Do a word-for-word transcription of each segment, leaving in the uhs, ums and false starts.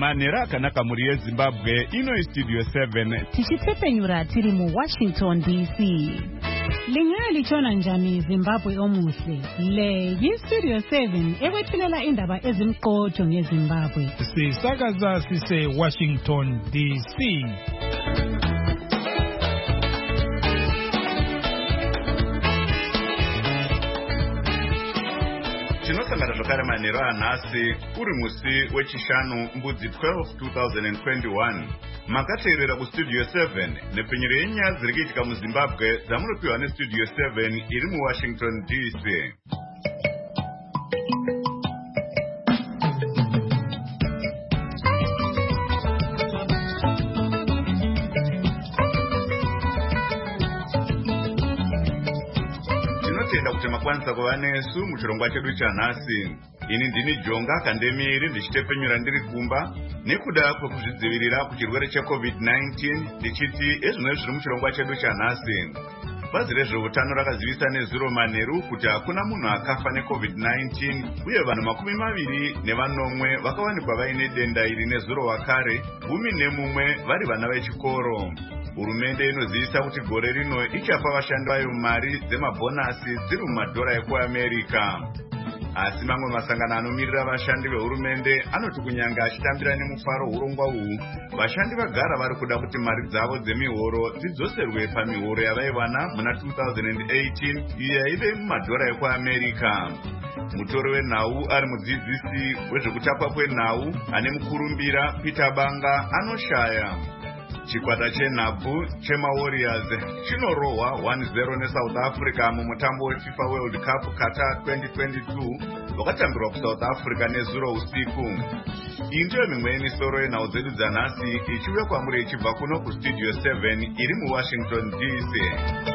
manera akanaka muri yeZimbabwe. Ino Studio seven tichitepenyura tiri mu Washington D C. Lingaya lichona njani Zimbabwe omuhle. Le yi Studio seven ekwethulela indaba ezimqotho ngeZimbabwe. Sisakaza sise Washington D C. Tinosangana zvakare manheru anhasi uri musi wechishanu mbudzi twelve twenty twenty-one. Makateerera kustudio seven nepenyero yenyaya dziri kuitika muZimbabwe dzamunopiwa nestudio seven iri muWashington D C. Tinotenda kuti makwanisa kuva nesu muchirongwa chedu chanhasi. Ini ndini Jonga Kandemiri ndichitepenyura ndiri kumba nekuda kwekuzvidzivirira kuchirwere checovid nineteen ndichiti ezvino zviri muchirongwa chedu chanhasi. Bazi rezveutano rakazivisa nezuro manheru kuti hakuna munhu akafa necovid nineteen uye vanhu makumi maviri nevanomwe vakawanikwa vaine denda iri nezuro wakare, gumi nemumwe vari vana vechikoro. Hurumende inozivisa kuti gore rino ichapa vashandi vayo mari dzemabhonasi dziri mumadhora ekuAmerica. Asi mamwe masangano anomirira vashandi vehurumende anoti kunyanga achitambira nemufaro urongwa uhu, vashandi vagara vari kuda kuti mari dzavo dzemihoro dzidzoserwe pamihoro yavaiwana muna two thousand eighteen iyo yaive mumadhora ekuAmerica. Mutori wenhau ari mudzidzisi wezvekutapwa kwenhau ane mukurumbira Peter Banga anoshaya. Chikwata chenhabvu chemaWarriors chinorohwa one zero neSouth Africa mumutambo weFIFA World Cup Qatar twenty twenty-two wakatambirwa kuSouth Africa nezuro usiku. Iyi ndiyo mimwe yemisoro yenhau dzedu dzanhasi ichiuya kwamuri ichibva kuno kustudio seven iri muWashington D C.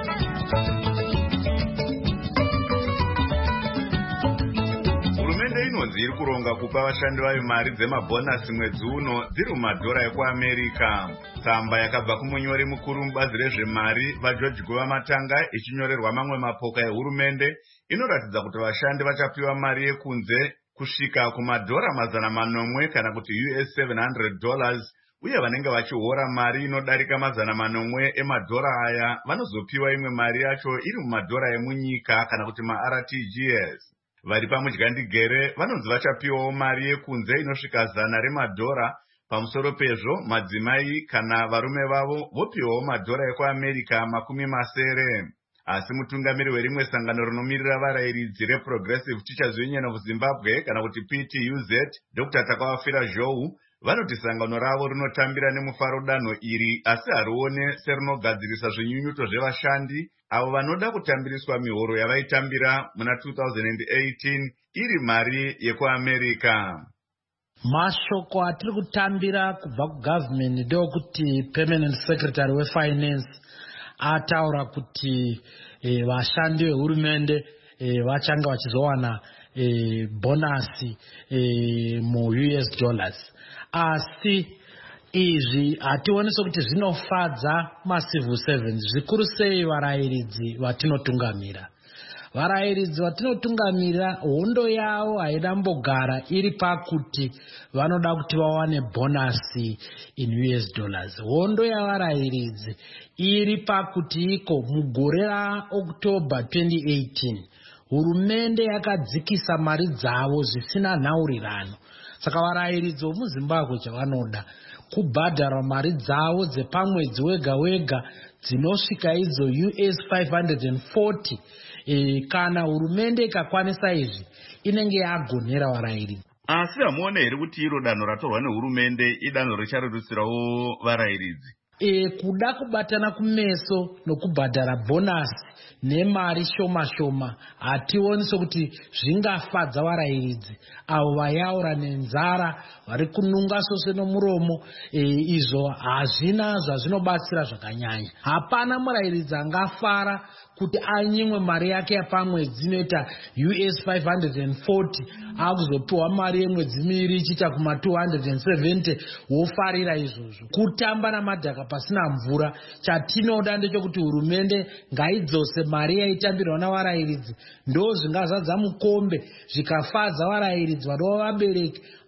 Hurumende inonzi iri kuronga kupa vashandi vayo mari dzemabhonasi mwedzi uno dziri mumadhora ekuAmerica. Tsamba yakabva kumunyori mukuru mubazi rezvemari vaGeorge Govamatanga ichinyorerwa mamwe mapoka ehurumende inoratidza kuti vashandi vachapiwa mari yekunze kusvika kumadhora mazana manomwe kana kuti U S seven hundred dollars uye vanenge vachihora mari inodarika mazana manomwe emadhora aya vanozopiwa imwe mari yacho iri mumadhora emunyika kana kuti maR T G S. Vari pamudyandigere vanonzi vachapiwawo mari yekunze inosvika zana remadhora. Pamusoro pezvo madzimai kana varume vavo vopiwawo madhora ekuAmerica makumi masere. Asi mutungamiri werimwe sangano rinomirira varayiridzi reProgressive Teachers Union of Zimbabwe kana kuti P T U Z, Doctor Takawafira Zhou, vanoti sangano ravo rinotambira nemufaro danho iri asi harione serinogadzirisa zvinyunyuto zvevashandi avo vanoda kutambiriswa mihoro yavaitambira muna two thousand eighteen iri mari yekuAmerica. Mashoko atiri kutambira kubva kugovernment ndeokuti permanent secretary wefinance ataura kuti e, vashandi vehurumende e, vachanga vachizowana e, bonasi e, mu U S dollars. Asi izvi hationiso kuti zvinofadza macivil servants zvikuru sei varayiridzi vatinotungamira. Varayiridzi vatinotungamira hondo yavo haidambogara iri pakuti vanoda kuti vawane bonasi in U S dollars. Hondo yavarayiridzi iri pakuti iko mugore raOctober twenty eighteen hurumende yakadzikisa mari dzavo zvisina nhaurirano. Saka varayiridzi vomuZimbabwe chavanoda kubhadhara mari dzavo dzepamwedzi wega wega dzinosvika idzo U S five hundred forty. E, kana hurumende ikakwanisa izvi inenge yagonera varayiridzi. Asi hamuone here kuti iro danho ratorwa nehurumende idanho richarerutsirawo varayiridzi? E, kuda kubatana kumeso nokubhadhara bonasi nemari shoma shoma hationi sokuti zvingafadza varayiridzi avo vayaura nenzara vari kununga sose nomuromo. E, izvo hazvina zvazvinobatsira zvakanyanya. Hapana murayiridzi angafara kuti anyimwe mari yake yapamwedzi inoita U S five hundred forty akuzopiwa mari yemwedzi miviri ichiita kuma two hundred seventy wofarira izvozvo. Kutamba namadhaka pasina mvura. Chatinoda ndechekuti hurumende ngaidzose mari yaitambirwa navarayiridzi. Ndo zvingazadza mukombe zvikafadza varayiridzi vanova vabereki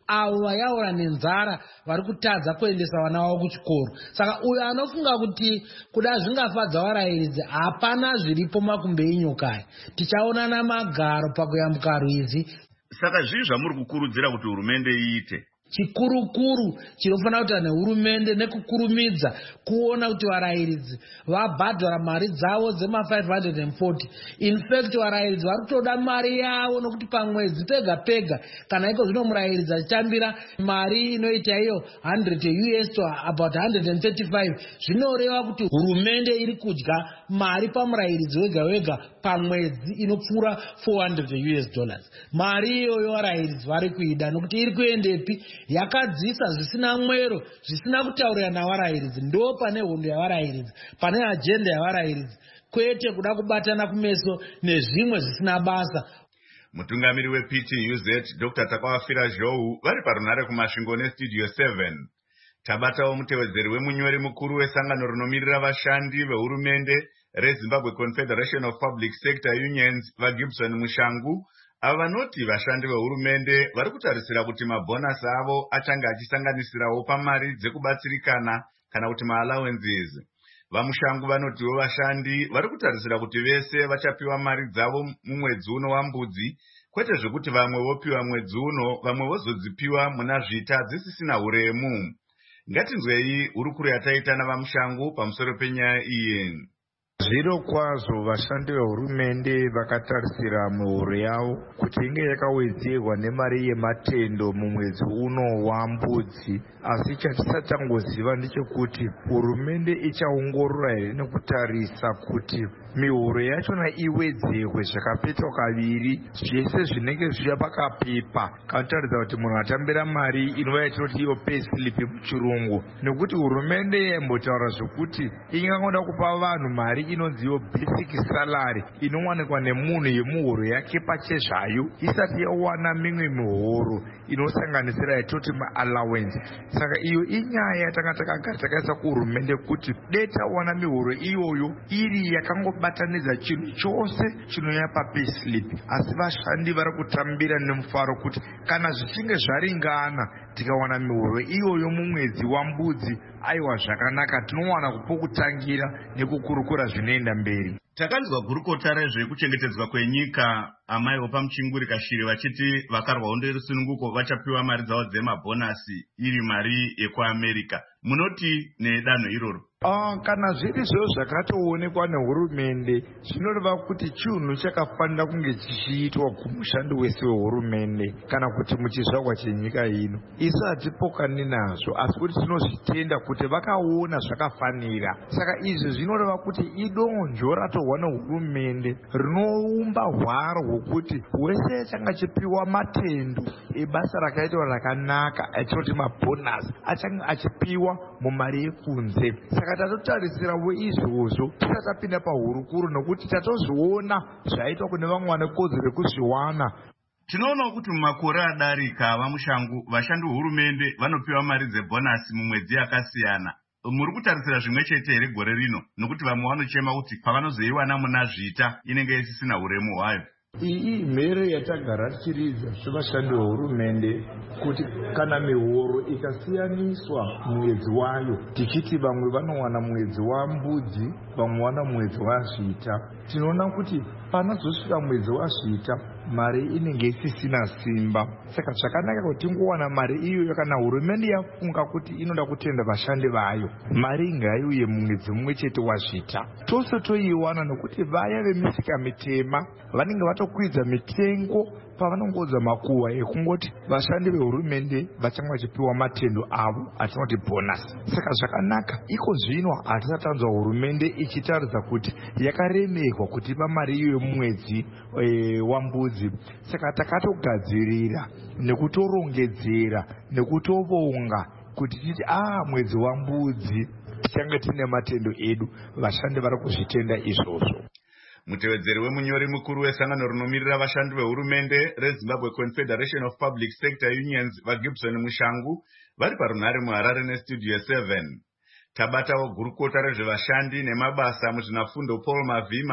avo vayaura nenzara vari kutadza kuendesa vana vavo kuchikoro. Saka uyo anofunga kuti kuda zvingafadza varayiridzi, hapana zviripo makumbe enyukai. Tichaonana magaro pakuyambuka rwizi. Saka zvii zvamuri kukurudzira kuti hurumende iite? Chikurukuru chinofanira kuita nehurumende nekukurumidza kuona kuti varayiridzi vabhadhara mari dzavo dzema five hundred forty. In fact varayiridzi vari kutoda mari yavo nokuti pamwedzi pega pega kana iko zvino murayiridzi achitambira mari inoita iyo one hundred U S to about one hundred thirty-five. Zvinoreva kuti hurumende iri kudya mari pamurayiridzi wega wega pamwedzi inopfuura four hundred U S dollars. Mari iyoyo varayiridzi vari kuida nokuti iri kuendepi? Yakadzisa zvisina mwero, zvisina kutaurira navarayiridzi. Ndo pane hondo yavarayiridzi, pane agenda yavarayiridzi, kwete kuda kubatana kumeso nezvimwe zvisina basa. Mutungamiri weP T U Z Doctor Takawafira Zhou vari parunare kumasvingo nestudio seven. Tabatawo mutevedzeri wemunyori mukuru wesangano rinomirira vashandi vehurumende reZimbabwe Confederation of Public Sector Unions vaGibson Mushangu, ava vanoti vashandi vehurumende vari kutarisira kuti mabhonasi avo achange achisanganisirawo pamari dzekubatsirikana kana kuti maallowances. Vamushangu vanotiwo vashandi vari kutarisira kuti vese vachapiwa mari dzavo mumwedzi uno wambudzi, kwete zvekuti vamwe vopiwa mwedzi uno vamwe vozodzipiwa muna zvita dzisisina huremu. Ngatinzwei hurukuro yataita navamushangu pamusoro penyaya iyi. Zviro kwazvo vashandi vehurumende vakatarisira mihoro yavo kuti inge yakawedzerwa nemari yematendo mumwedzi uno wambudzi, asi chatisatangoziva ndechekuti hurumende ichaongorora here nekutarisa kuti mihoro yachona iwedzerwe zvakapetwa kaviri, zvese zvinenge zviya pakapepa kanotaridza kuti munhu atambira mari inova yatinoti iyo pay slip muchirungu, nekuti hurumende yambotaura zvokuti ingangoda kupa vanhu mari inonziyo basic salary inowanikwa nemunhu yemuhoro yake pachezvayo isati yawana mimwe mihoro inosanganisira yatoti maallowance. Saka iyo inyaya yatanga takagara takaisa kuhurumende kuti dei tawana mihoro iyoyo iri yakangobatanidza chinhu chose chinoya papayslip, asi vashandi vari kutambira nemufaro kuti kana zvichinge zvaringana tikawana mihoro iyoyo mumwedzi wambudzi, aiwa zvakanaka, tinowana kupokutangira nekukurukura zvinoenda mberi. Takanzwa gurukota rezvekuchengetedzwa kwenyika amai pamuchinguri Kashiri vachiti vakarwa hondo yerusununguko vachapiwa mari dzavo dzemabhonasi iri mari yekuAmerica. Munoti nedanho iroro? Uh, kana zviri zvo zvakatoonekwa nehurumende zvinoreva kuti chinhu chakafanira kunge chichiitwa kumushandi wese wehurumende kana kuti muchizvarwa chenyika ino. Isu hatipokani nazvo, asi kuti tinozvitenda kuti vakaona zvakafanira. Saka izvi zvinoreva kuti idonzvo ratorwa nehurumende rinoumba hwaro hwokuti wese achange achipiwa matendo ebasa rakaitwa rakanaka atinoti mabhonasi achange achipiwa mumari yekunze. Saka tatotarisirawo izvozvo tisatapinda pahurukuru nokuti tatozviona zvaitwa kune vamwe vane kodzero rekuzviwana. Tinoona kuti mumakore adarika vamushangu vashandi vehurumende vanopiwa mari dzebhonasi mumwedzi yakasiyana. Muri kutarisira zvimwe chete here gore rino, nokuti vamwe vanochema kuti pavanozoiwana muna zvita inenge isisina huremu hwayo? Iyi mhere yatagara tichiridza sevashandi vehurumende kuti kana mihoro ikasiyaniswa mwedzi wayo, tichiti vamwe vanowana mwedzi wambudzi vamwe wana mwedzi wazvita, tinoona kuti panozosvika mwedzi wazvita mari inenge isisina simba. Saka zvakanaka kuti tingowana mari iyoyo kana hurumende yafunga kuti inoda kutenda vashandi vayo, mari ngaiuye mumwedzi mumwe chete wazvita. Tose toiwana nokuti vaya vemisika mitema vanenge vatokwidza mitengo pavanongodza makuhwa ekungoti vashandi vehurumende vachange vachipiwa matendo avo atinoti bhonasi. Saka zvakanaka iko zvino hatisatanzwa hurumende ichitaridza kuti yakaremerwa kutipa mari iyoyo mumwedzi e, wambudzi. Saka takatogadzirira nekutorongedzera nekutovonga kuti titi ah mwedzi wambudzi tichange tine matendo edu. Vashandi vari kuzvitenda izvozvo. Mutevedzeri wemunyori mukuru wesangano rinomirira vashandi vehurumende reZimbabwe Confederation of Public Sector Unions vaGibson Mushangu vari parunare muHarare nestudio seven. Tabatawo gurukota rezvevashandi nemabasa muzvinafundo Paul Mavhima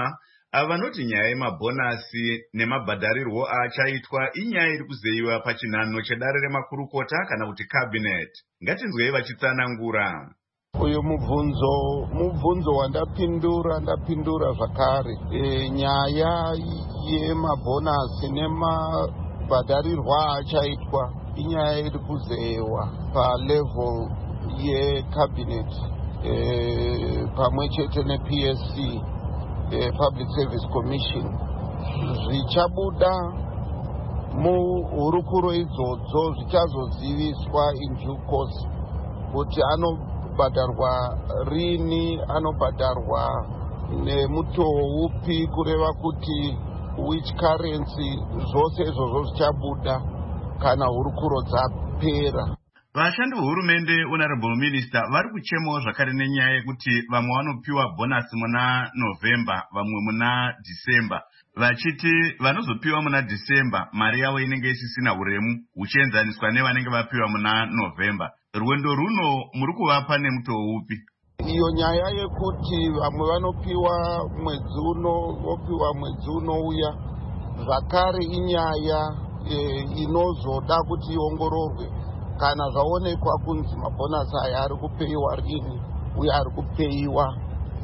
ava vanoti nyaya yemabhonasi nemabhadharirwo achaitwa inyaya iri kuzeyiwa pachinhano chedare remakurukota kana kuti cabinet. Ngatinzwei vachitsanangura. Uyu mubvunzo mubvunzo wandapindura ndapindura zvakare. E, nyaya yemabhonasi nemabhadharirwa achaitwa inyaya iri kuzeyiwa palevel yecabinet e, pamwe chete neP S C, e, Public Service Commission. Zvichabuda muhurukuro idzodzo zvichazoziviswa in due course kuti anobhadharwa rini, anobhadharwa nemutoo upi, kureva kuti which currency. Zvose izvozvo zvichabuda kana hurukuro dzapera. Vashandi vehurumende Honorable Minister vari kuchemawo zvakare nenyaya yekuti vamwe vanopiwa bonasi muna November vamwe muna December, vachiti vanozopiwa muna December mari yavo inenge isisina uremu uchienzaniswa nevanenge vapiwa muna November. Rwendo runo muri kuvapa nemutoo upi? Iyo nyaya yekuti vamwe vanopiwa mwedzi uno vopiwa mwedzi unouya zvakare inyaya e, inozoda kuti iongororwe kana zvaonekwa kunzi mabhonasi aya ari kupeyiwa rini uye ari kupeyiwa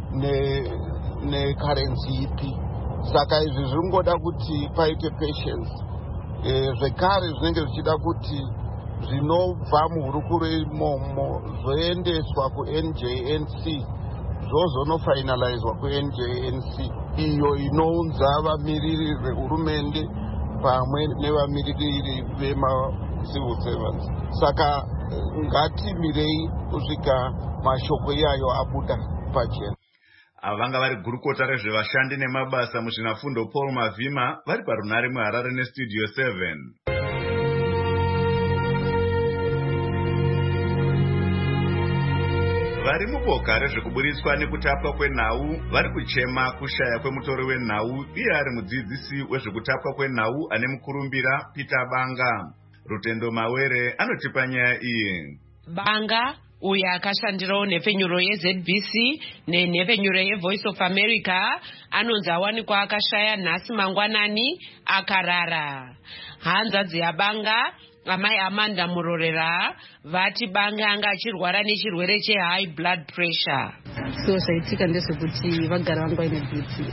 nekarensi ipi. Saka izvi zvingoda kuti paite patience. E, zvekare zvinenge zvichida kuti zvinobva muhurukuro imomo zvoendeswa kuN J N C zvozonofinalizwa kuN J N C, iyo inounza vamiriri vehurumende pamwe nevamiriri vema civil servants. Saka ngatimirei kusvika mashoko iyayo abuda pachena. Avanga vari gurukota rezvevashandi nemabasa muzvinafundo Paul Mavhima vari parunare muHarare neStudio seven. Vari muboka rezvekuburitswa nekutapwa kwenhau vari kuchema kushaya kwemutori wenhau iye ari mudzidzisi wezvekutapwa kwenhau ane mukurumbira Peter Banga. Rutendo Mawere anotipa nyaya iyi. Banga uyo akashandirawo nhepfenyuro yeZ B C nenhepfenyuro yeVoice of America anonzi awanikwa akashaya nhasi mangwanani akarara. Hanzvadzi yaBanga amai Amanda Murorera vati Banga anga achirwara nechirwere chehigh blood pressure. So zvaitika ndezvekuti vagara vangu vaine B P.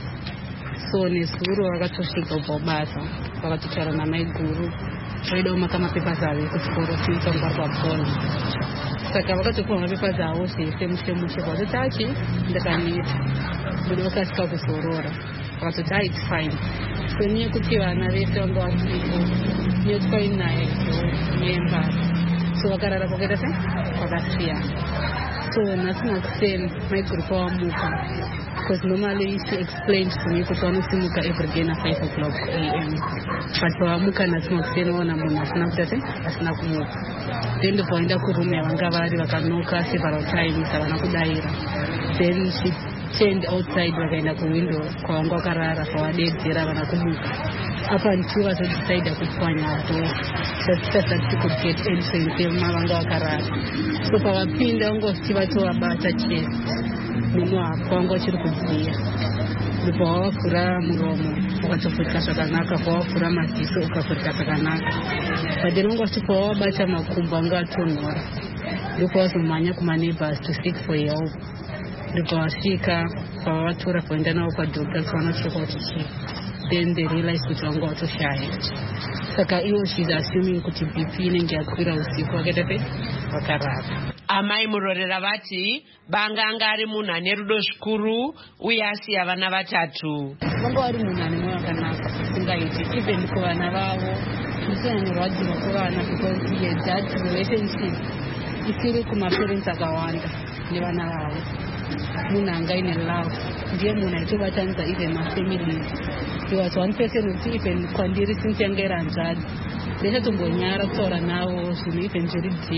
So nezuro vakatosvika kubva basa vakatotaura namai guru vaida kumaka mapepasi avo ekuchikoro chiitangwa kwapona. Saka vakatopiwa mapepasi avo zvese mushe mushe vakatoti achi ndakaneta kuti vakasika kuzorora vakatoti ah it's fine. So neyekuti vana vese vanga vasipo neyekuti kwainaye neyembasa so vakarara kwakaita se kwakasiyana. So nhasi makuseni maiguru kwawamuka because normally she explained to me kuti vanosimuka every day na five o'clock A M but vamuka nhasi makuseni vaona munhu asina kuita se asina kumuka. Then ndopavaenda kurume yavanga vari vakanoka several times havana kudaira. Then she turned outside vakaenda kuwindow kwavanga vakarara kwavadedzera havana kumuka. Up until vazodecida kupwanya do that that she could get entrance yemavanga vakarara. So pavapinda vangositi vatovabata chest munhu apo vanga vachiri kudziya. Ndipo wavavhura muromo ukatofurika zvakanaka, kwavavhura maziso ukafurika zvakanaka. But then vanga vachiti pavavabata makumbo anga atonhora ndipo vazomhanya kumaneighbors to seek for help. Ndipo vasvika pavavatora kuenda navo kwadoctors vanocheka kuti chii. Then they realized kuti vanga vatoshaya. Saka iwo she's assuming kuti B P inenge yakwira usiku vakaita pe vakarara. Amai Murorera vati Banga anga ari munhu ane rudo zvikuru uye asiya vana vatatu. Vanga vari munhu ane mwoyo wakanaka usingaiti even kuvana vavo ndisanyanorwadziwa kuvana because ye that relationship isiri kumaparents akawanda nevana vavo. Munhu anga ine love ndiye munhu aitobatanidza even mafamily. He was one person who even kwandiri since yanga iri hanzvadzi ndechatombonyara kutaura navo zvinhu even zviri deep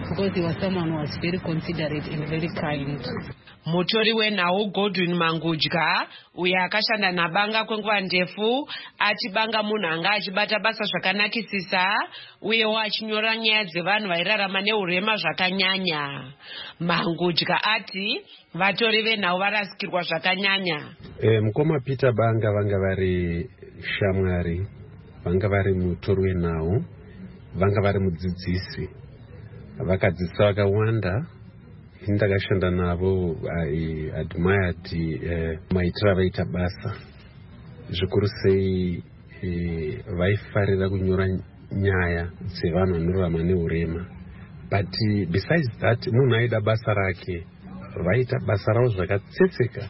because he was someone who was very considerate and very kind. Mutori wenhau Godwin Mangudya uyo akashanda nabanga kwenguva ndefu achibanga munhu anga achibata basa zvakanakisisa uyewo achinyora nyaya dzevanhu vairarama neurema zvakanyanya. Mangudya ati vatori venhau varasikirwa zvakanyanya. E, mukoma Peter Banga vanga vari shamwari, vanga vari mutori wenhau, vanga vari mudzidzisi, vakadzidzisa vakawanda. Ndakashanda navo. I admired eh, maitiro avaita basa zvikuru sei eh, vaifarira kunyora nyaya dzevanhu vanorarama neurema, but besides that munhu aida basa rake, vaita basa ravo zvakatsetseka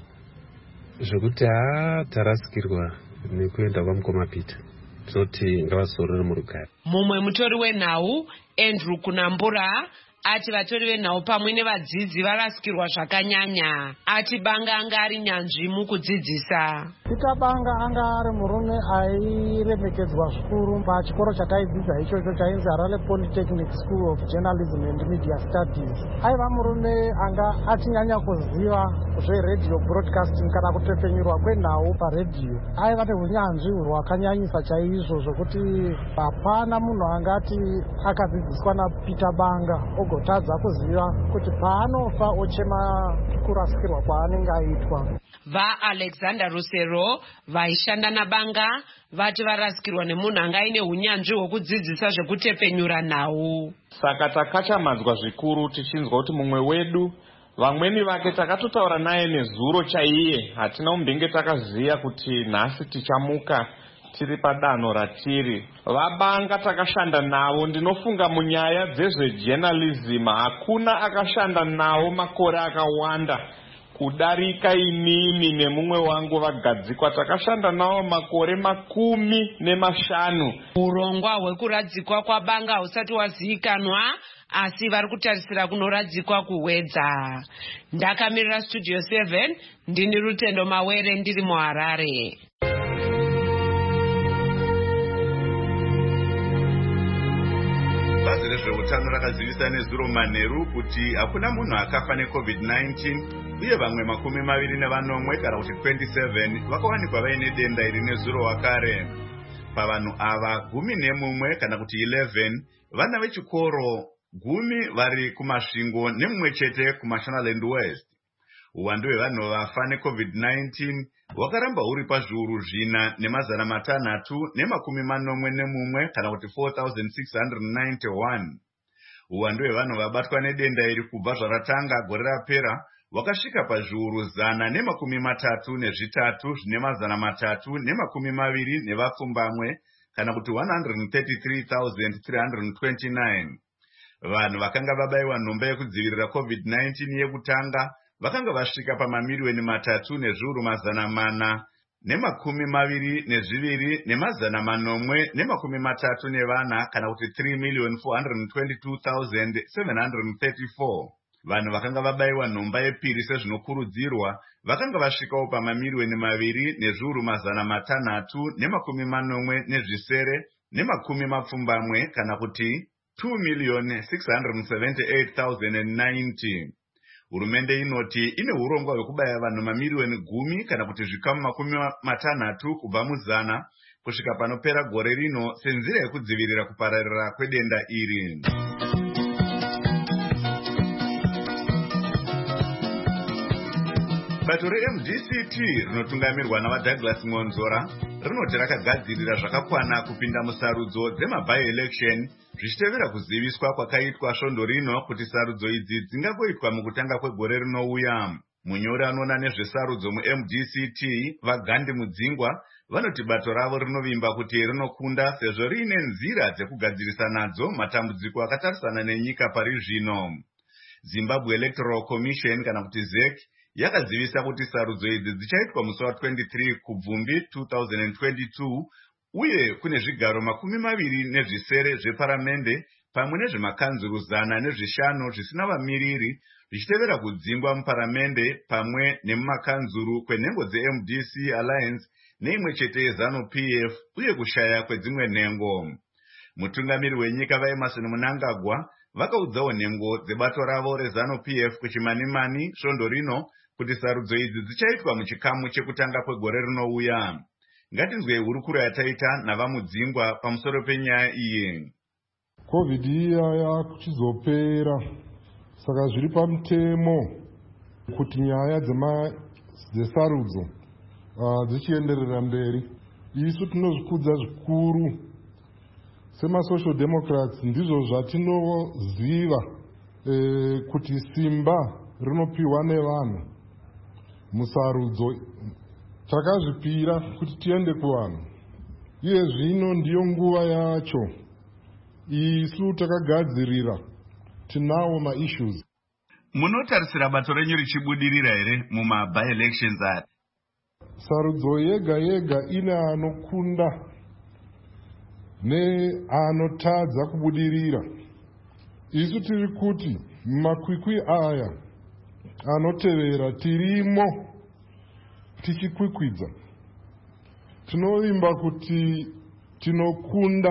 zvokuti haa tarasikirwa nekuenda kwamukoma Peter. Tinoti ngavazorore murugare. Mumwe mutori wenhau Andrew Kunambura ati vatori venhau pamwe nevadzidzi varasikirwa zvakanyanya. Ati Banga anga ari nyanzvi mukudzidzisa. Peter Banga anga ari murume airemekedzwa zvikuru pachikoro chakaidzidza ichocho chainzi Harare Polytechnic School of Journalism and Media Studies. Aiva murume anga achinyanya kuziva zveredio broadcasting kana kutepenyurwa kwenhau paredhiyo. Aiva neunyanzvi hwakanyanyisa chaizvo zvokuti hapana munhu angati akadzidziswa naPeter Banga ogotadza kuziva kuti paanofa ochema kurasikirwa kwaanenge aitwa. VaAlexander Rusero vaishanda naBanga vati varasikirwa nemunhu anga aine unyanzvi hwokudzidzisa zvekutepenyura nhau. Saka takachamadzwa zvikuru tichinzwa kuti mumwe wedu vamweni vake takatotaura naye nezuro chaiye, hatina umbenge takaziva kuti nhasi tichamuka tiri padanho ratiri. VaBanga takashanda navo, ndinofunga munyaya dzezvejournalism hakuna akashanda navo makore akawanda kudarika inini nemumwe wangu vagadzikwa. Takashanda navo makore makumi nemashanu. Urongwa hwekuradzikwa kwaBanga husati wazivikanwa, asi vari kutarisira kunoradzikwa kuwedza. Ndakamirira Studio seven, ndini Rutendo Mawere ndiri muHarare. Bazi rezveutano rakazivisa nezuro manheru kuti hakuna munhu akafa necovid nineteen uye vamwe makumi maviri nevanomwe kana kuti twenty-seven vakawanikwa vaine denda iri nezuro wakare. Pavanhu ava gumi nemumwe kana kuti eleven vana vechikoro, gumi vari kumasvingo nemumwe chete kuMashonaland West. Uwandu hwevanhu vafa necovid nineteen hwakaramba huri pazviuru zvina nemazana matanhatu nemakumi manomwe nemumwe kana kuti four thousand six hundred ninety-one. Uwandu hwevanhu vabatwa nedenda iri kubva zvaratanga gore rapera hwakasvika pazviuru zana nemakumi matatu nezvitatu zvine mazana matatu nemakumi maviri nevapfumbamwe kana kuti one hundred thirty-three thousand three hundred twenty-nine. Vanhu vakanga vabaiwa nhomba yekudzivirira covid nineteen yekutanga vakanga vasvika pamamiliyoni matatu nezviuru mazana mana nemakumi maviri nezviviri nemazana manomwe nemakumi matatu nevana kana kuti three million four hundred twenty-two thousand seven hundred thirty-four. Vanhu vakanga vabaiwa nhomba yepiri sezvinokurudzirwa vakanga vasvikawo pamamiliyoni maviri nezviuru mazana matanhatu nemakumi manomwe nezvisere nemakumi mapfumbamwe kana kuti two million six hundred seventy-eight thousand ninety. Hurumende inoti ine urongwa hwekubaya vanhu mamiliyoni gumi kana kuti zvikamu makumi matanhatu kubva muzana kusvika panopera gore rino senzira yekudzivirira kupararira kwedenda iri. Bato re-M D C T rinotungamirwa navaDouglas Ngonzora rinoti rakagadzirira zvakakwana kupinda musarudzo dzema-by-election zvichitevera kuziviswa kwakaitwa svondo rino kuti sarudzo idzi dzingangoitwa mukutanga kwegore rinouya. Munyori anoona nezvesarudzo mu-M D C T vaGandhi Mudzingwa vanoti bato ravo rinovimba kuti rinokunda sezvo riine nzira dzekugadzirisa nadzo matambudziko akatarisana nenyika pari zvino. Zimbabwe Electoral Commission kana kuti Z E C yakazivisa kuti sarudzo idzi dzichaitwa musi wa-twenty-three kubvumbi two thousand twenty-two uye kune zvigaro makumi maviri nezvisere zveparamende pamwe nezvemakanzuru zana nezvishanu zvisina vamiriri zvichitevera kudzingwa muparamende pamwe nemumakanzuru kwenhengo dze-M D C Alliance neimwe chete yeZanu P F uye kushaya kwedzimwe nhengo. Mutungamiri wenyika vaEmmerson Mnangagwa vakaudzawo nhengo dzebato ravo rezanu P F kuchimanimani svondo rino kuti sarudzo idzi dzichaitwa muchikamu chekutanga kwegore rinouya. Ngatinzwe hurukuro yataita navamudzingwa pamusoro penyaya iyi. COVID iya yakuchizopera, saka zviri pamutemo kuti nyaya dzesarudzo uh, dzichienderera mberi. Isu tinozvikudza zvikuru semasocial democrats, ndizvo zvatinoziva e, kuti simba rinopiwa nevanhu musarudzo. Takazvipira kuti tiende kuvanhu, iye zvino ndiyo nguva yacho. Isu takagadzirira, tinawo ma-issues. Munotarisira bato renyu richibudirira here muma by-elections aya? Sarudzo yega yega ine anokunda neanotadza kubudirira. Isu tiri kuti makwikwi aya anotevera tirimo tichikwikwidza. Tinovimba kuti tinokunda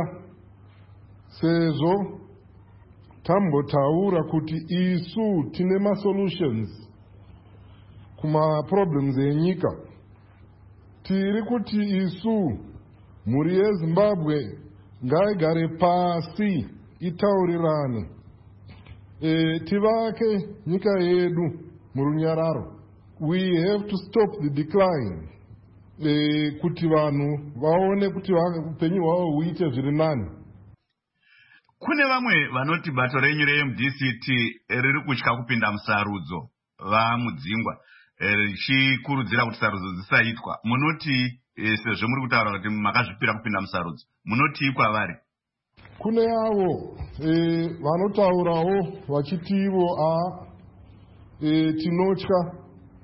sezvo tambotaura kuti isu tine ma-solutions kuma problems enyika. Tiri kuti isu mhuri yeZimbabwe ngaigare pasi itaurirane, e, tivake nyika yedu murunyararo. We have to stop the decline, e, kuti vanhu vaone kuti upenyu hwavo huite zviri nani. Kune vamwe vanoti bato renyu re-M D C T riri kutya kupinda musarudzo, vamudzingwa richikurudzira kuti sarudzo dzisaitwa. Munoti e, sezvo muri kutaura kuti makazvipira kupinda musarudzo, munoti kwavari? Kune avo e, vanotaurawo vachitivo a e, tinotya.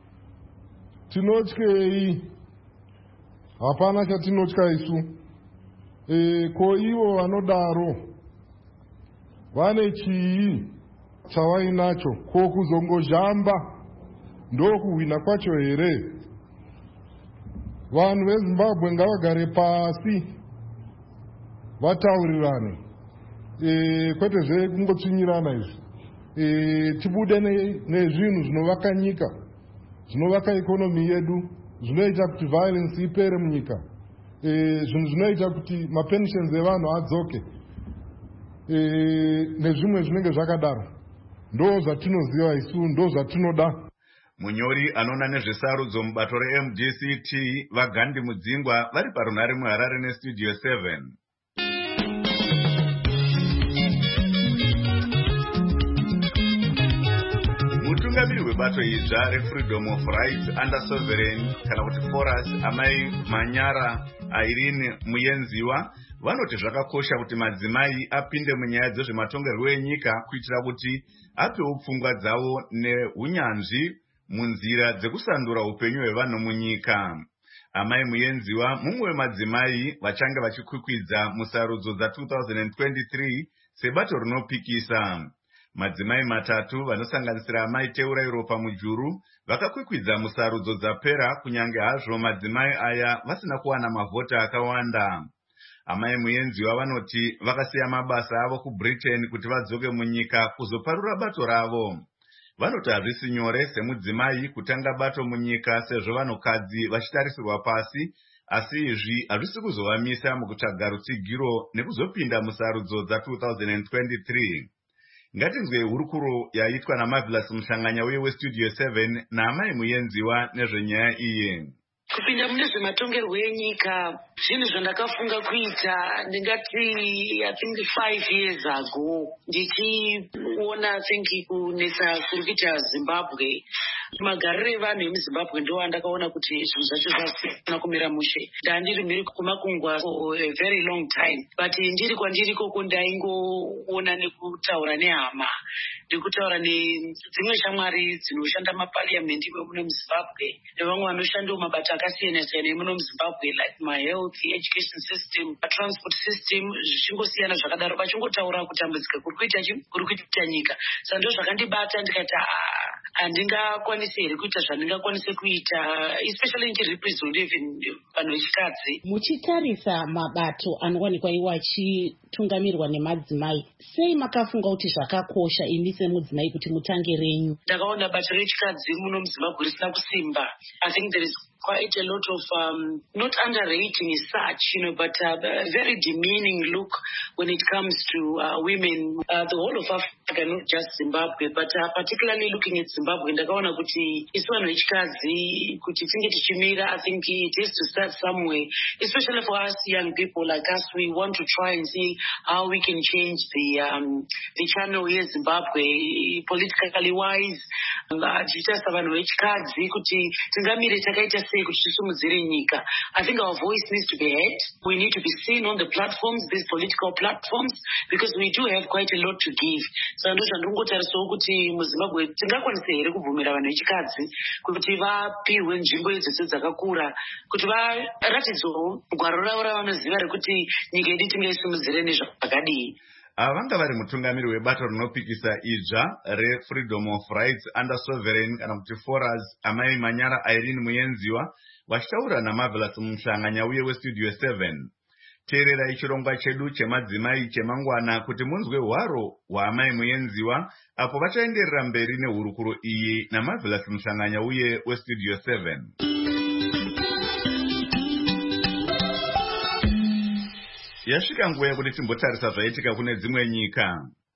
Tinotyei? Hapana chatinotya isu. E, ko ivo vanodaro vane chii chavainacho? Ko kuzongozhamba ndokuhwina kwacho here? Vanhu veZimbabwe ngavagare pasi vataurirane, e, kwete zvekungotsvinyirana izvi. E, tibude nezvinhu zvinovaka nyika, zvinovaka ikonomi yedu, zvinoita kuti violence ipere munyika, e, zvinhu zvinoita kuti mapensions evanhu adzoke, e, nezvimwe zvinenge zvakadaro. Ndo zvatinoziva isu, ndo zvatinoda. Munyori anoona nezvesarudzo mubato re-M D C T vaGandhi Mudzingwa vari parunhare muHarare neStudio seven. Mutungamiri webato idzva reFreedom of Rights Under Sovereign kana kuti Forus, Amai Manyara Irene Muyenziwa, vanoti zvakakosha kuti madzimai apinde munyaya dzezvematongerwo enyika kuitira kuti apewo pfungwa dzavo neunyanzvi munzira dzekusandura upenyu hwevanhu munyika. Amai Muyenziwa mumwe wemadzimai vachange vachikwikwidza musarudzo dza-two thousand twenty-three sebato rinopikisa. Madzimai matatu vanosanganisira Amai Teurairo Pamujuru vakakwikwidza musarudzo dzapera, kunyange hazvo madzimai aya vasina kuwana mavhota akawanda. Amai Muyenziwa vanoti vakasiya mabasa avo kuBritain kuti vadzoke munyika kuzoparura bato ravo. Vanoti hazvisi nyore semudzimai kutanga bato munyika sezvo vanhukadzi vachitarisirwa pasi, asi izvi hazvisi kuzovamisa mukutsvaga rutsigiro nekuzopinda musarudzo dza-two thousand twenty-three. Ngatinzwe hurukuro yaitwa naMarvelous Mushanganya uye weStudio seven naAmai Muyenziwa nezvenyaya iyi. Kupinda mune zvematongerwo enyika zvinhu zvandakafunga kuita ndingati I think five years ago, ndichiona think kunetsa kuri kuita Zimbabwe. Magariro evanhu emuZimbabwe ndo andakaona kuti zvinhu zvacho zvasina kumira mushe. Ndandiri mhiri kumakungwa for a very long time, but ndiri kwandiri koko ndaingoona nekutaura nehama, nekutaura nedzimwe shamwari dzinoshanda mapariamendi muno muZimbabwe nevamwe vanoshanda mumabata akasiyana siyana muno muZimbabwe, like my health, education system, transport system, zvichingosiyana zvakadaro, vachingotaura kutambudzika kuri kuita chi kuri kuita nyika. Saka ndo zvakandibata ndikati handingakwanisi ndingakwanise here kuita zvandingakwanise kuita, especially ndichirepresent even vanhu vechikadzi. Muchitarisa mabato anowanikwa iwo achitungamirirwa nemadzimai, sei makafunga kuti zvakakosha imi semudzimai kuti mutange renyu? Ndakaona bato rechikadzi muno muZimbabwe risina kusimba. I think there is quite a lot of um, not underrating as such, you know, but uh, a very demeaning look when it comes to uh, women, uh, the whole of Africa, not just Zimbabwe, but uh, particularly looking at Zimbabwe. Ndakaona kuti isu vanhu vechikadzi kuti tinge tichimira, I think it has to start somewhere, especially for us young people like us. We want to try and see how we can change the um, the channel here in Zimbabwe, politically wise. Tichitasa vanhu vechikadzi kuti tingamire takaita sei kuti tisimudzire nyika. I think our voice needs to be heard. We need to be seen on the platforms, these political platforms, because we do have quite a lot to give. So ndo zvandingotarisao kuti muZimbabwe tingakwanise here kubvumira vanhu vechikadzi kuti vapihwe nzvimbo idzodzo dzakakura, kuti varatidzewo gwaro ravo ravanoziva rekuti nyika yedu tingaisimudzire nezvakadii. Vanga vari mutungamiri webato rinopikisa idzva reFreedom of Rights Under Sovereign kana kuti Foras, Amai Manyara Irene Muyenziwa, vachitaura naMarvelous Mhlanganyauye weStudio seven. Teerera ichirongwa chedu chemadzimai chemangwana kuti munzwe hwaro hwaamai Muyenziwa apo vachaenderera mberi nehurukuro iyi naMarvelous Mhlanganyauye weStudio seven. Yasvika nguva yekuti timbotarisa zvaitika kune dzimwe nyika.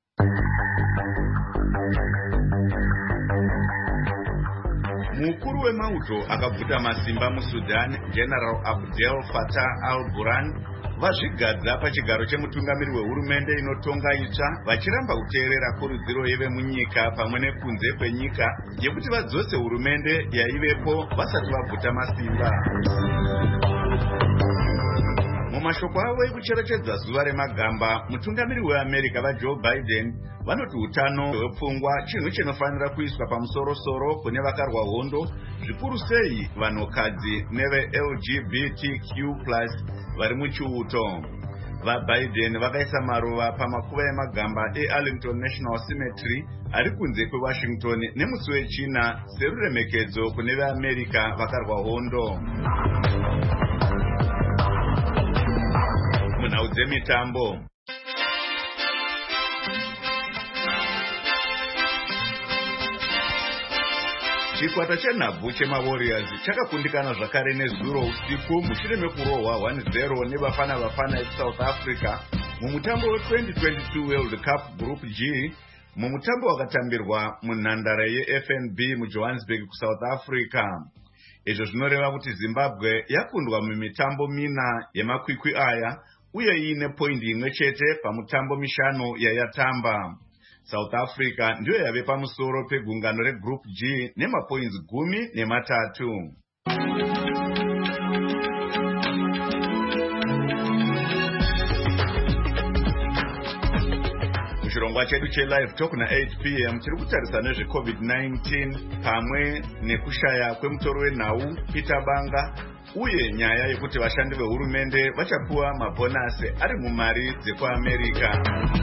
Mukuru wemauto akabvuta masimba muSudan, General Abdel Fattah al-Burhan, vazvigadza pachigaro chemutungamiri wehurumende inotonga itsva, vachiramba kuteerera kurudziro yevemunyika pamwe nekunze kwenyika yekuti vadzose hurumende yaivepo vasati vabvuta masimba. Mumashoko avo ekucherechedza zuva remagamba, mutungamiri weAmerica vaJoe Biden vanoti utano hwepfungwa chinhu chinofanira kuiswa pamusoro-soro kune vakarwa hondo, zvikuru sei vanhukadzi neve-L G B T Q plus vari muchiuto. VaBiden vakaisa maruva pamakuva emagamba eArlington National Cemetery ari kunze kweWashington nemusi wechina seruremekedzo kune veAmerica vakarwa hondo. Munhau dzemitambo. Chikwata chenhabvu chemaWarriors chakakundikana zvakare nezuro usiku mushure mekurohwa one zero nevafana vafana veSouth Africa mumutambo we-twenty twenty-two World Cup Group G, mumutambo wakatambirwa munhandare yeF N B muJohannesburg kuSouth Africa. Izvo zvinoreva kuti Zimbabwe yakundwa mumitambo mina yemakwikwi aya uye iine poindi imwe chete pamutambo mishanu yayatamba. South Africa ndiyo yave pamusoro pegungano reGroup G nemapoints gumi nematatu. Muchirongwa chedu chelive talk na eight p m tiri kutarisa nezveCovid nineteen pamwe nekushaya kwemutori wenhau Peter Banga uye nyaya yekuti vashandi vehurumende vachapuwa mabhonasi ari mumari dzekuAmerica.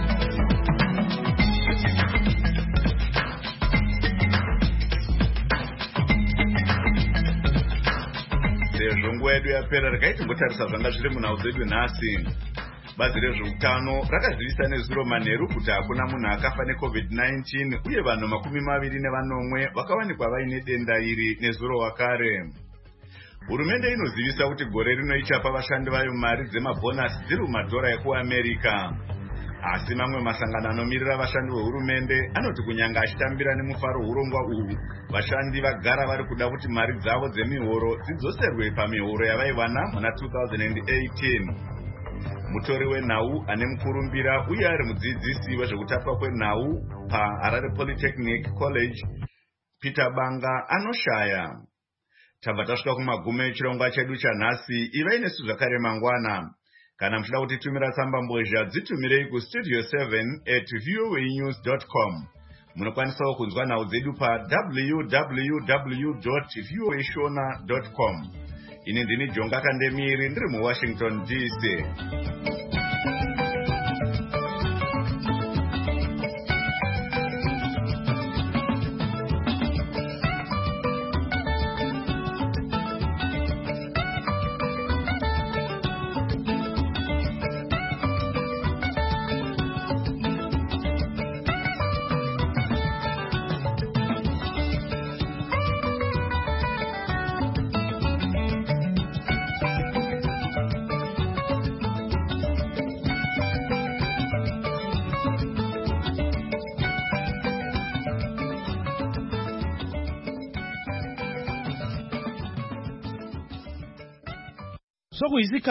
Sezvo nguva yedu yapera regai timbotarisa zvanga zviri munhau dzedu nhasi. Bazi rezveutano rakazivisa nezuro manheru kuti hakuna munhu akafa neCovid nineteen uye vanhu makumi maviri nevanomwe vakawanikwa vaine denda iri nezuro wakare. Hurumende inozivisa kuti gore rino ichapa vashandi vayo mari dzemabhonasi dziri mumadhora ekuAmerica. Asi mamwe masangano anomirira vashandi vehurumende anoti kunyanga achitambira nemufaro urongwa uhu, vashandi vagara vari kuda kuti mari dzavo dzemihoro dzidzoserwe pamihoro yavaiwana muna two thousand eighteen. Mutori wenhau ane mukurumbira uye ari mudzidzisi wezvekutapwa kwenhau paHarare Polytechnic College, Peter Banga, anoshaya. Tabva tasvika kumagumo echirongwa chedu chanhasi. Ivai nesu zvakare mangwana. Kana muchida kutitumira tsamba mbozha dzitumirei kustudio seven at voanews dot com. Munokwanisawo kunzwa nhau dzedu pa w w w dot voa shona dot com. Ini ndini Jonga Kandemiri ndiri muWashington D C. sokuyisikhathi